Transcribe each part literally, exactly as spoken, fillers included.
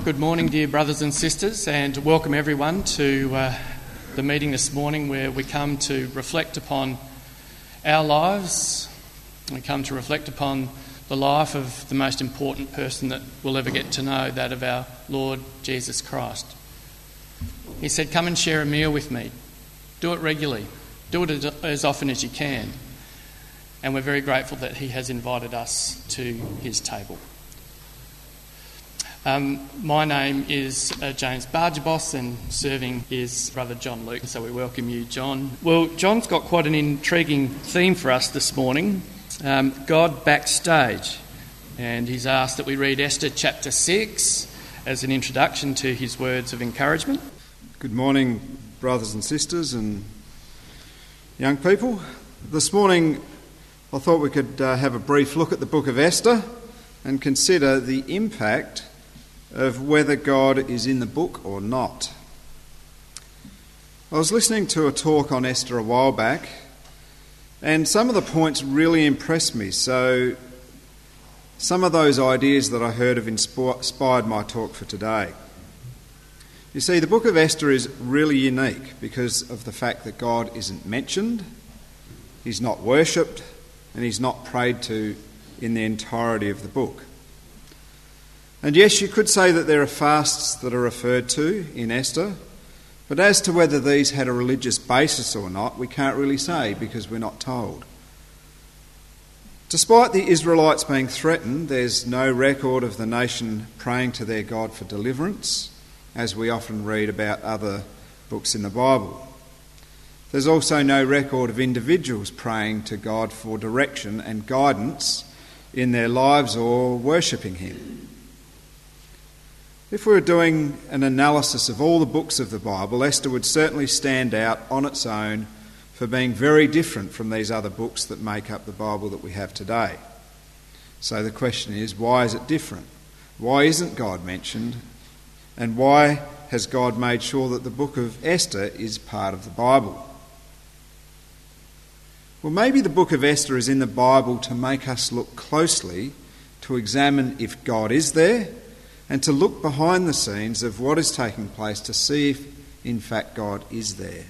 Good morning, dear brothers and sisters, and welcome everyone to uh, the meeting this morning where we come to reflect upon our lives. We come to reflect upon the life of the most important person that we'll ever get to know, that of our Lord Jesus Christ. He said, "Come and share a meal with me. Do it regularly. Do it as often as you can." And we're very grateful that he has invited us to his table. Um, my name is uh, James Bargibos, and serving is Brother John Luke, so we welcome you, John. Well, John's got quite an intriguing theme for us this morning, um, God backstage, and he's asked that we read Esther chapter six as an introduction to his words of encouragement. Good morning, brothers and sisters and young people. This morning I thought we could uh, have a brief look at the book of Esther and consider the impact of whether God is in the book or not. I was listening to a talk on Esther a while back, and some of the points really impressed me, so some of those ideas that I heard have inspired my talk for today. You see, the book of Esther is really unique because of the fact that God isn't mentioned, he's not worshipped, and he's not prayed to in the entirety of the book. And yes, you could say that there are fasts that are referred to in Esther, but as to whether these had a religious basis or not, we can't really say because we're not told. Despite the Israelites being threatened, there's no record of the nation praying to their God for deliverance, as we often read about other books in the Bible. There's also no record of individuals praying to God for direction and guidance in their lives or worshipping him. If we were doing an analysis of all the books of the Bible, Esther would certainly stand out on its own for being very different from these other books that make up the Bible that we have today. So the question is, why is it different? Why isn't God mentioned? And why has God made sure that the book of Esther is part of the Bible? Well, maybe the book of Esther is in the Bible to make us look closely, to examine if God is there, and to look behind the scenes of what is taking place to see if, in fact, God is there.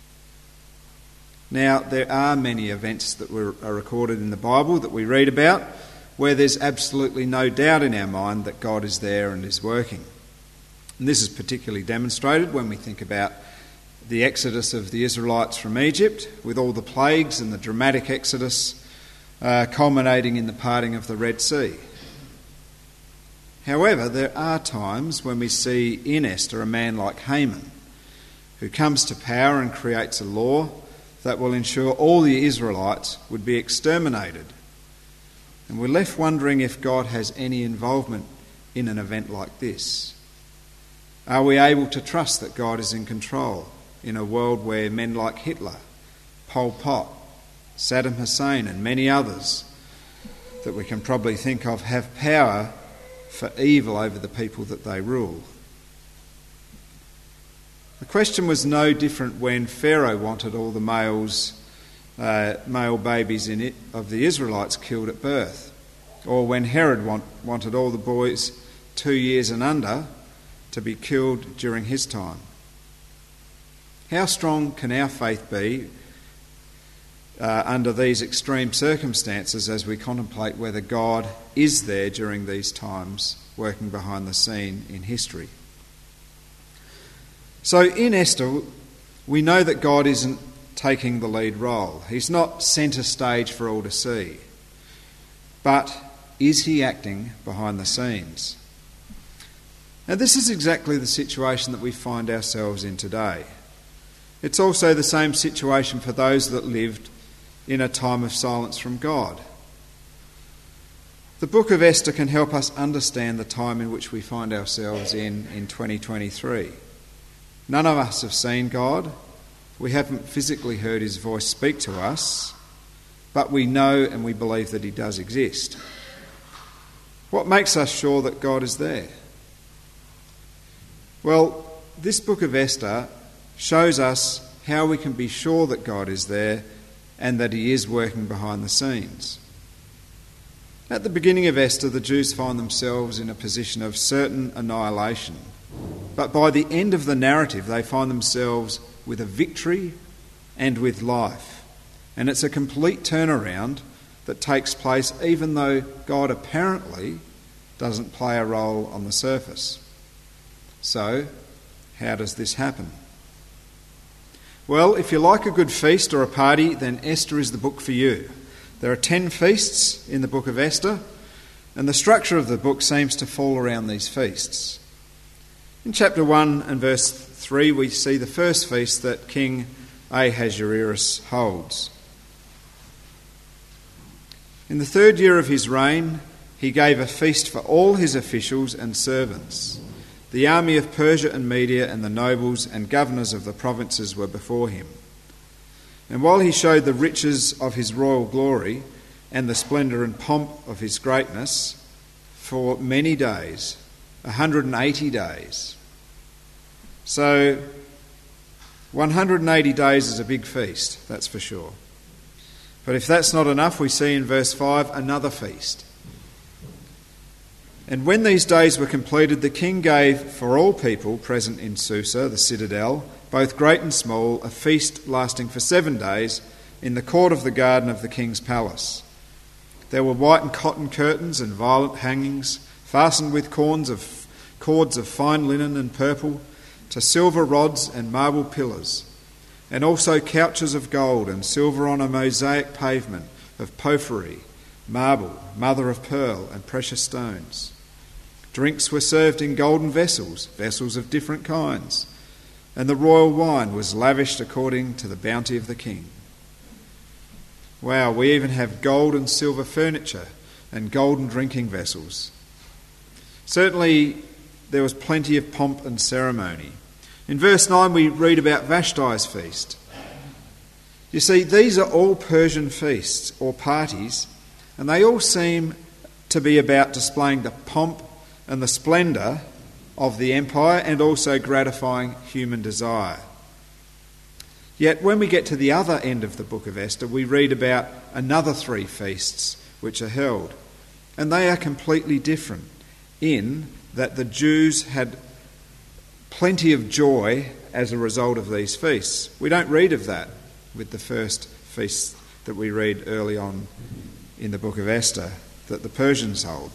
Now, there are many events that were, are recorded in the Bible that we read about where there's absolutely no doubt in our mind that God is there and is working. And this is particularly demonstrated when we think about the exodus of the Israelites from Egypt, with all the plagues and the dramatic exodus uh, culminating in the parting of the Red Sea. However, there are times when we see in Esther a man like Haman, who comes to power and creates a law that will ensure all the Israelites would be exterminated. And we're left wondering if God has any involvement in an event like this. Are we able to trust that God is in control in a world where men like Hitler, Pol Pot, Saddam Hussein and many others that we can probably think of have power for evil over the people that they rule? The question was no different when Pharaoh wanted all the males, uh, male babies in it, of the Israelites killed at birth, or when Herod want, wanted all the boys two years and under to be killed during his time. How strong can our faith be uh, under these extreme circumstances as we contemplate whether God is there during these times, working behind the scene in history? So in Esther, we know that God isn't taking the lead role. He's not centre stage for all to see. But is he acting behind the scenes? Now, this is exactly the situation that we find ourselves in today. It's also the same situation for those that lived in a time of silence from God. The book of Esther can help us understand the time in which we find ourselves in in twenty twenty-three. None of us have seen God. We haven't physically heard his voice speak to us, but we know and we believe that he does exist. What makes us sure that God is there? Well, this book of Esther shows us how we can be sure that God is there and that he is working behind the scenes. At the beginning of Esther, the Jews find themselves in a position of certain annihilation. But by the end of the narrative, they find themselves with a victory and with life. And it's a complete turnaround that takes place even though God apparently doesn't play a role on the surface. So, how does this happen? Well, if you like a good feast or a party, then Esther is the book for you. There are ten feasts in the book of Esther, and the structure of the book seems to fall around these feasts. In chapter one and verse three, we see the first feast that King Ahasuerus holds. In the third year of his reign, he gave a feast for all his officials and servants. The army of Persia and Media and the nobles and governors of the provinces were before him. And while he showed the riches of his royal glory and the splendour and pomp of his greatness for many days, one hundred eighty days. So, one hundred eighty days is a big feast, that's for sure. But if that's not enough, we see in verse five another feast. And when these days were completed, the king gave for all people present in Susa, the citadel, both great and small, a feast lasting for seven days in the court of the garden of the king's palace. There were white and cotton curtains and violet hangings, fastened with cords of, cords of fine linen and purple, to silver rods and marble pillars, and also couches of gold and silver on a mosaic pavement of porphyry, marble, mother of pearl, and precious stones. Drinks were served in golden vessels, vessels of different kinds, and the royal wine was lavished according to the bounty of the king. Wow, we even have gold and silver furniture and golden drinking vessels. Certainly there was plenty of pomp and ceremony. In verse nine we read about Vashti's feast. You see, these are all Persian feasts or parties, and they all seem to be about displaying the pomp and the splendour of the empire and also gratifying human desire. Yet when we get to the other end of the book of Esther, we read about another three feasts which are held, and they are completely different in that the Jews had plenty of joy as a result of these feasts. We don't read of that with the first feast that we read early on in the book of Esther that the Persians hold.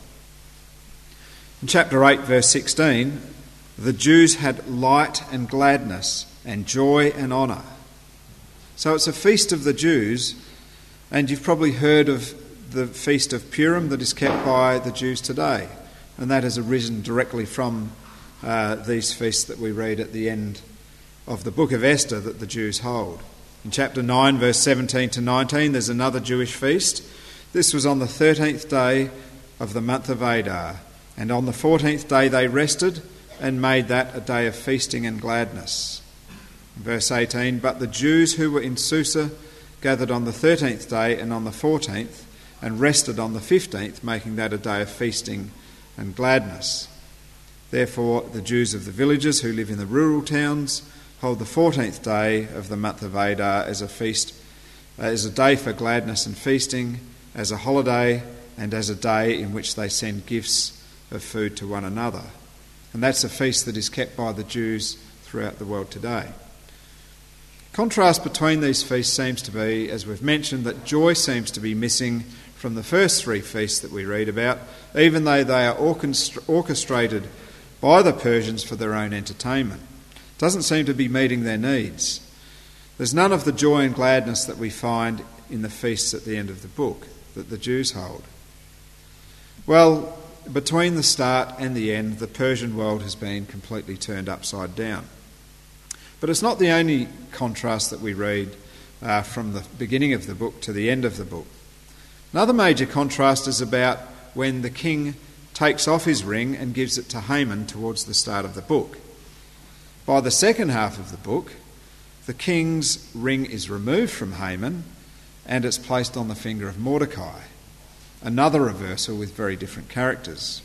In chapter eight, verse sixteen, the Jews had light and gladness and joy and honour. So it's a feast of the Jews, and you've probably heard of the Feast of Purim that is kept by the Jews today, and that has arisen directly from uh, these feasts that we read at the end of the book of Esther that the Jews hold. In chapter nine, verse seventeen to nineteen, there's another Jewish feast. This was on the thirteenth day of the month of Adar, and on the fourteenth day they rested and made that a day of feasting and gladness. Verse eighteen, but the Jews who were in Susa gathered on the thirteenth day and on the fourteenth, and rested on the fifteenth, making that a day of feasting and gladness. Therefore the Jews of the villages who live in the rural towns hold the fourteenth day of the month of Adar as a feast, as a day for gladness and feasting, as a holiday, and as a day in which they send gifts of food to one another. And that's a feast that is kept by the Jews throughout the world today. Contrast between these feasts seems to be, as we've mentioned, that joy seems to be missing from the first three feasts that we read about, even though they are orchestrated by the Persians for their own entertainment. It doesn't seem to be meeting their needs. There's none of the joy and gladness that we find in the feasts at the end of the book that the Jews hold. Well, between the start and the end, the Persian world has been completely turned upside down. But it's not the only contrast that we read uh, from the beginning of the book to the end of the book. Another major contrast is about when the king takes off his ring and gives it to Haman towards the start of the book. By the second half of the book, the king's ring is removed from Haman and it's placed on the finger of Mordecai. Another reversal with very different characters.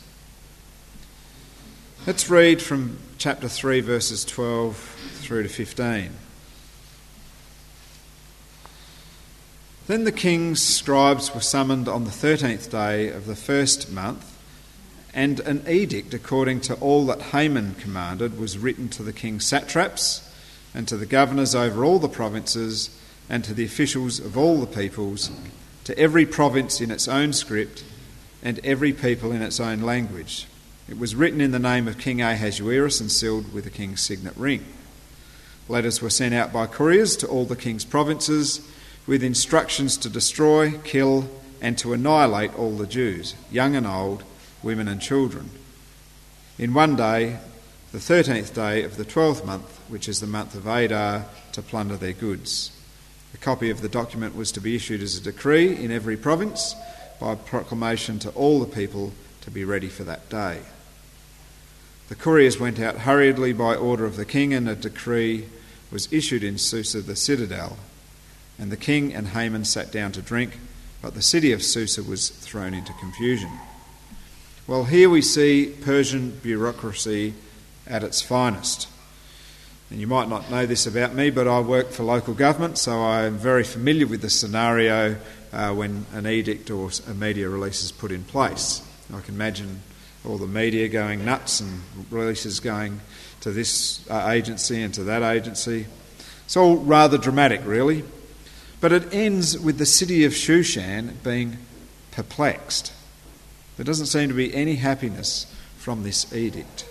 Let's read from chapter three, verses twelve through to fifteen. Then the king's scribes were summoned on the thirteenth day of the first month, and an edict according to all that Haman commanded was written to the king's satraps and to the governors over all the provinces and to the officials of all the peoples, to every province in its own script and every people in its own language. It was written in the name of King Ahasuerus and sealed with the king's signet ring. Letters were sent out by couriers to all the king's provinces with instructions to destroy, kill, and to annihilate all the Jews, young and old, women and children, in one day, the thirteenth day of the twelfth month, which is the month of Adar, to plunder their goods. A copy of the document was to be issued as a decree in every province by proclamation to all the people to be ready for that day. The couriers went out hurriedly by order of the king, and a decree was issued in Susa the citadel. And the king and Haman sat down to drink, but the city of Susa was thrown into confusion. Well, here we see Persian bureaucracy at its finest. And you might not know this about me, but I work for local government, so I am very familiar with the scenario uh, when an edict or a media release is put in place. I can imagine all the media going nuts and releases going to this uh, agency and to that agency. It's all rather dramatic, really. But it ends with the city of Shushan being perplexed. There doesn't seem to be any happiness from this edict.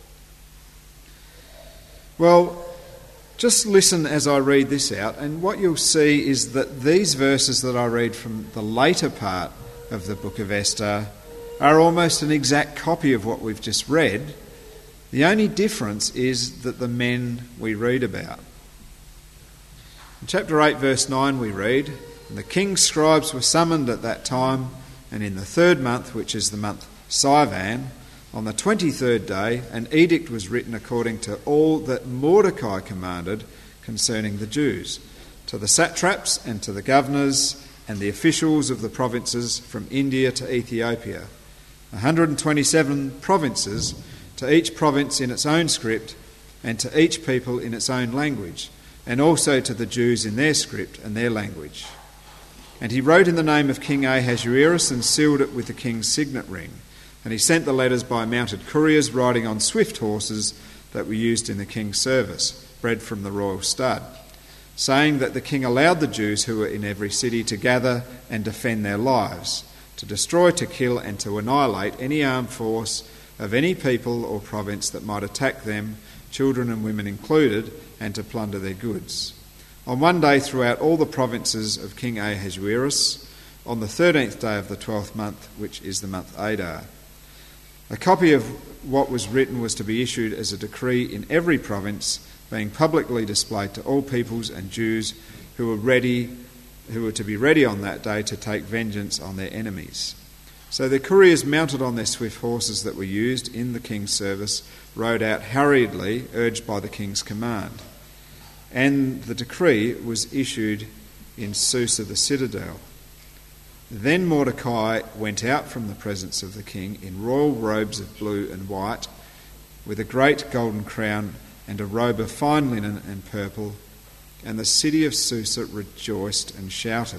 Well, just listen as I read this out, and what you'll see is that these verses that I read from the later part of the book of Esther are almost an exact copy of what we've just read. The only difference is that the men we read about. In chapter eight, verse nine, we read, "And the king's scribes were summoned at that time, and in the third month, which is the month Sivan, on the twenty-third day, an edict was written according to all that Mordecai commanded concerning the Jews, to the satraps and to the governors and the officials of the provinces from India to Ethiopia, one hundred twenty-seven provinces, to each province in its own script and to each people in its own language, and also to the Jews in their script and their language. And he wrote in the name of King Ahasuerus and sealed it with the king's signet ring. And he sent the letters by mounted couriers riding on swift horses that were used in the king's service, bred from the royal stud, saying that the king allowed the Jews who were in every city to gather and defend their lives, to destroy, to kill, and to annihilate any armed force of any people or province that might attack them, children and women included, and to plunder their goods. On one day throughout all the provinces of King Ahasuerus, on the thirteenth day of the twelfth month, which is the month Adar. A copy of what was written was to be issued as a decree in every province, being publicly displayed to all peoples and Jews who were ready, who were to be ready on that day to take vengeance on their enemies. So the couriers, mounted on their swift horses that were used in the king's service, rode out hurriedly, urged by the king's command. And the decree was issued in Susa the citadel. Then Mordecai went out from the presence of the king in royal robes of blue and white, with a great golden crown and a robe of fine linen and purple, and the city of Susa rejoiced and shouted.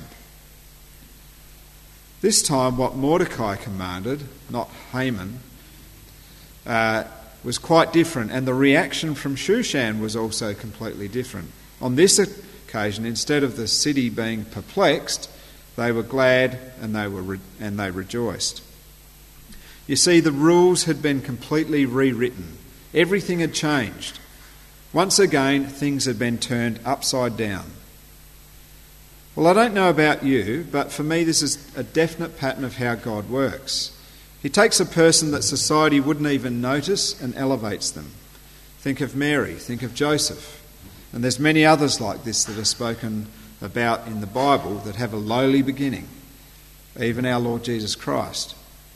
This time what Mordecai commanded, not Haman, uh, was quite different, and the reaction from Shushan was also completely different. On this occasion, instead of the city being perplexed, they were glad and they were re- and they rejoiced. You see, the rules had been completely rewritten. Everything had changed. Once again, things had been turned upside down. Well, I don't know about you, but for me this is a definite pattern of how God works. He takes a person that society wouldn't even notice and elevates them. Think of Mary, think of Joseph. And there's many others like this that are spoken about in the Bible that have a lowly beginning. Even our Lord Jesus Christ.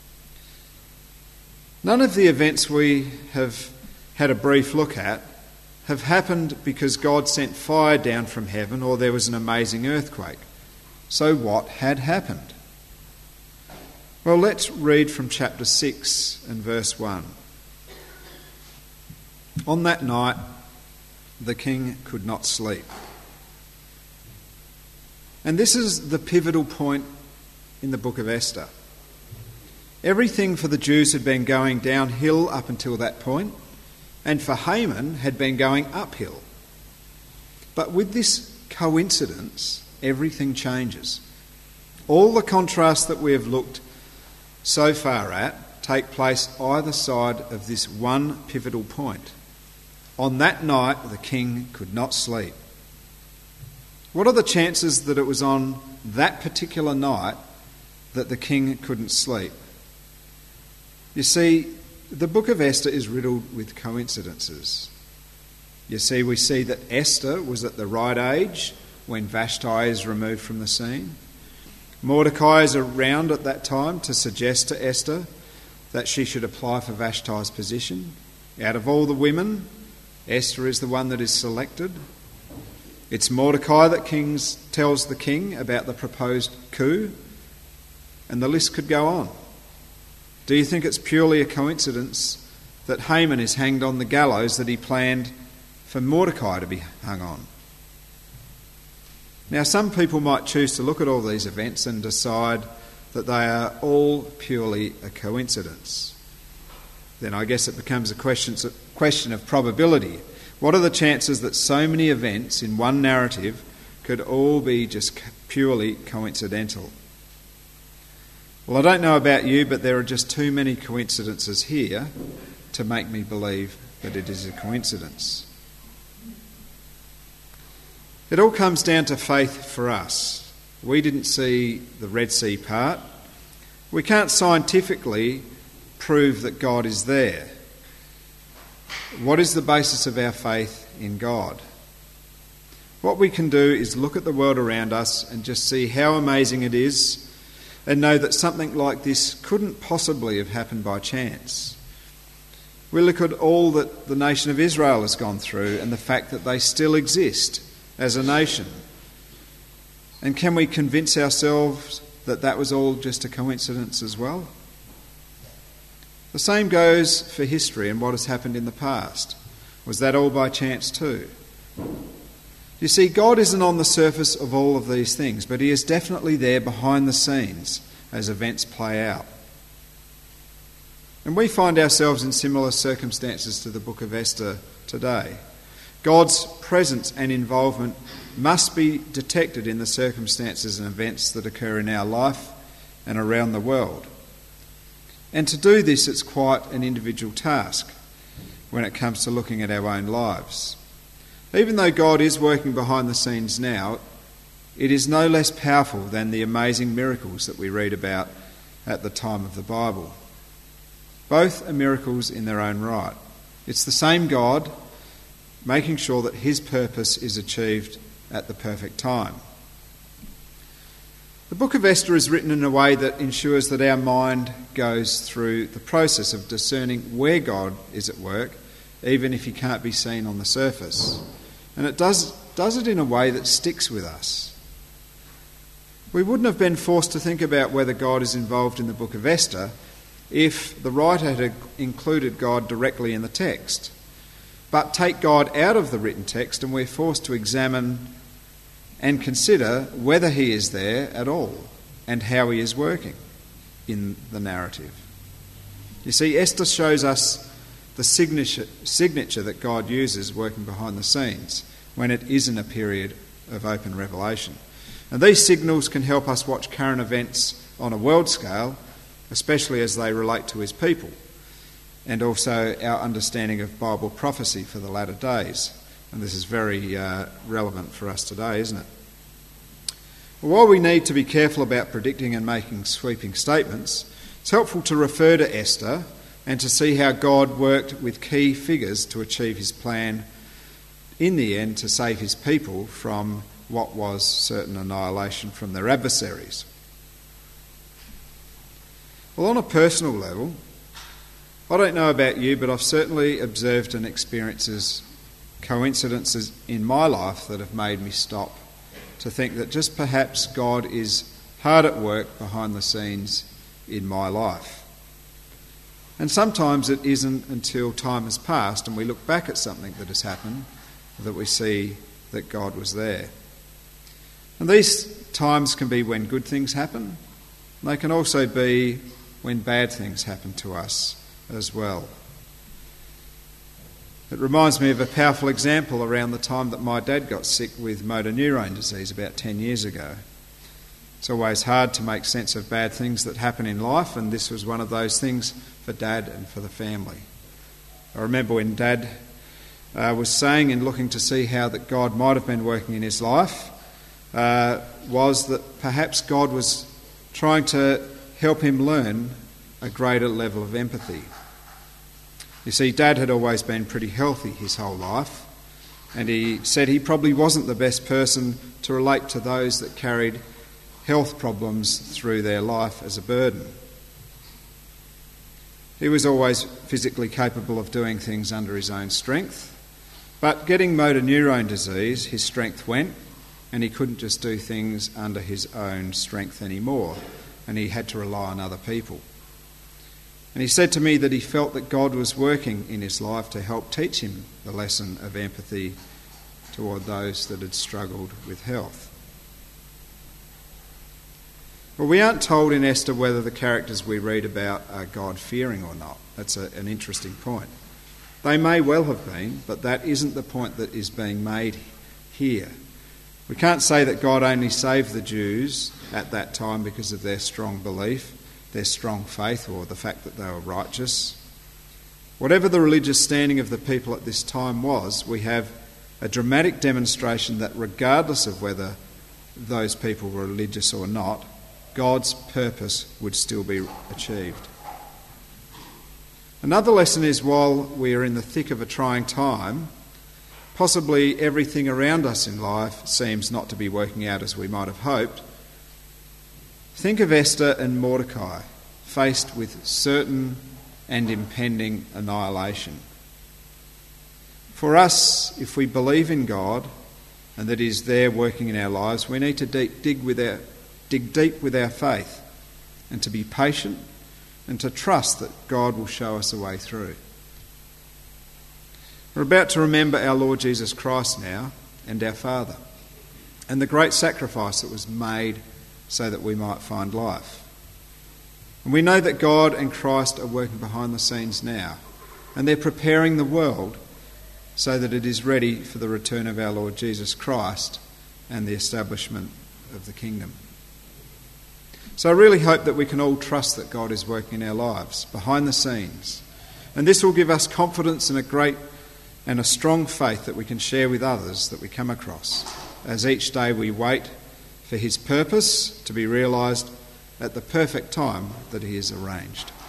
None of the events we have had a brief look at have happened because God sent fire down from heaven or there was an amazing earthquake. So what had happened? Well, let's read from chapter six and verse one. On that night, the king could not sleep. And this is the pivotal point in the book of Esther. Everything for the Jews had been going downhill up until that point, and for Haman had been going uphill. But with this coincidence, everything changes. All the contrasts that we have looked so far at take place either side of this one pivotal point. On that night, the king could not sleep. What are the chances that it was on that particular night that the king couldn't sleep? You see, the book of Esther is riddled with coincidences. You see, we see that Esther was at the right age when Vashti is removed from the scene. Mordecai is around at that time to suggest to Esther that she should apply for Vashti's position. Out of all the women, Esther is the one that is selected. It's Mordecai that kings tells the king about the proposed coup, and the list could go on. Do you think it's purely a coincidence that Haman is hanged on the gallows that he planned for Mordecai to be hung on? Now, some people might choose to look at all these events and decide that they are all purely a coincidence. Then I guess it becomes a question, a question of probability. What are the chances that so many events in one narrative could all be just purely coincidental? Well, I don't know about you, but there are just too many coincidences here to make me believe that it is a coincidence. It all comes down to faith for us. We didn't see the Red Sea part. We can't scientifically prove that God is there. What is the basis of our faith in God? What we can do is look at the world around us and just see how amazing it is and know that something like this couldn't possibly have happened by chance. We look at all that the nation of Israel has gone through and the fact that they still exist as a nation. And can we convince ourselves that that was all just a coincidence as well? The same goes for history and what has happened in the past. Was that all by chance too? You see, God isn't on the surface of all of these things, but he is definitely there behind the scenes as events play out. And we find ourselves in similar circumstances to the book of Esther today. God's presence and involvement must be detected in the circumstances and events that occur in our life and around the world. And to do this, it's quite an individual task when it comes to looking at our own lives. Even though God is working behind the scenes now, it is no less powerful than the amazing miracles that we read about at the time of the Bible. Both are miracles in their own right. It's the same God making sure that his purpose is achieved at the perfect time. The book of Esther is written in a way that ensures that our mind goes through the process of discerning where God is at work, even if he can't be seen on the surface. And it does, does it in a way that sticks with us. We wouldn't have been forced to think about whether God is involved in the book of Esther if the writer had included God directly in the text. But take God out of the written text and we're forced to examine and consider whether he is there at all and how he is working in the narrative. You see, Esther shows us the signature, signature that God uses working behind the scenes when it isn't a period of open revelation. And these signals can help us watch current events on a world scale, especially as they relate to his people, and also our understanding of Bible prophecy for the latter days. And this is very uh, relevant for us today, isn't it? While we need to be careful about predicting and making sweeping statements, it's helpful to refer to Esther and to see how God worked with key figures to achieve his plan in the end to save his people from what was certain annihilation from their adversaries. Well, on a personal level, I don't know about you, but I've certainly observed and experienced coincidences in my life that have made me stop to think that just perhaps God is hard at work behind the scenes in my life. And sometimes it isn't until time has passed and we look back at something that has happened that we see that God was there. And these times can be when good things happen. They can also be when bad things happen to us as well. It reminds me of a powerful example around the time that my dad got sick with motor neurone disease about ten years ago. It's always hard to make sense of bad things that happen in life, and this was one of those things for Dad and for the family. I remember when Dad uh, was saying and looking to see how that God might have been working in his life, uh, was that perhaps God was trying to help him learn a greater level of empathy. You see, Dad had always been pretty healthy his whole life, and he said he probably wasn't the best person to relate to those that carried health problems through their life as a burden. He was always physically capable of doing things under his own strength, but getting motor neurone disease, his strength went, and he couldn't just do things under his own strength anymore, and he had to rely on other people. And he said to me that he felt that God was working in his life to help teach him the lesson of empathy toward those that had struggled with health. Well, we aren't told in Esther whether the characters we read about are God-fearing or not. That's a, an interesting point. They may well have been, but that isn't the point that is being made here. We can't say that God only saved the Jews at that time because of their strong belief, their strong faith, or the fact that they were righteous. Whatever the religious standing of the people at this time was, we have a dramatic demonstration that regardless of whether those people were religious or not, God's purpose would still be achieved. Another lesson is, while we are in the thick of a trying time, possibly everything around us in life seems not to be working out as we might have hoped. Think of Esther and Mordecai faced with certain and impending annihilation. For us, if we believe in God and that He is there working in our lives, we need to dig, dig, with our, dig deep with our faith and to be patient and to trust that God will show us a way through. We're about to remember our Lord Jesus Christ now and our Father and the great sacrifice that was made so that we might find life. And we know that God and Christ are working behind the scenes now, and they're preparing the world so that it is ready for the return of our Lord Jesus Christ and the establishment of the kingdom. So I really hope that we can all trust that God is working in our lives behind the scenes, and this will give us confidence and a great and a strong faith that we can share with others that we come across as each day we wait for His purpose to be realised at the perfect time that He has arranged.